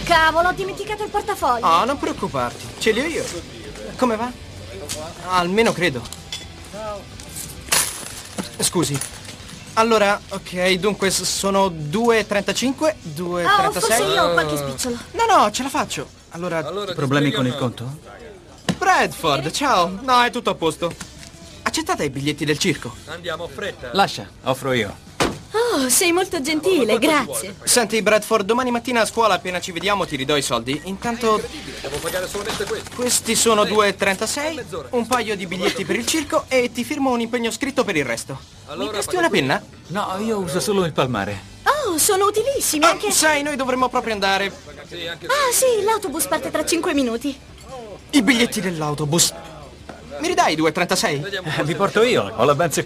cavolo, ho dimenticato il portafoglio. Oh, non preoccuparti, ce li ho io. Come va? Almeno credo. Scusi. Allora, ok, dunque sono 2,35, 2,36. Forse io ho qualche spicciolo. No, ce la faccio. Allora Problemi con il conto? Bradford, ciao. No, è tutto a posto. Accettate i biglietti del circo? Andiamo, fretta. Lascia, offro io. Oh, sei molto gentile, grazie. Senti, Bradford, domani mattina a scuola, appena ci vediamo, ti ridò i soldi. Intanto, Devo pagare solamente questo. questi sono 2,36, un paio di biglietti per il circo e ti firmo un impegno scritto per il resto. Mi presti una penna? No, io uso solo il palmare. Oh, sono utilissimi anche... Sai, noi dovremmo proprio andare. Ah, sì, l'autobus parte tra 5 minuti. I biglietti dell'autobus. Mi ridai i 2,36? Vi porto io, ho la benz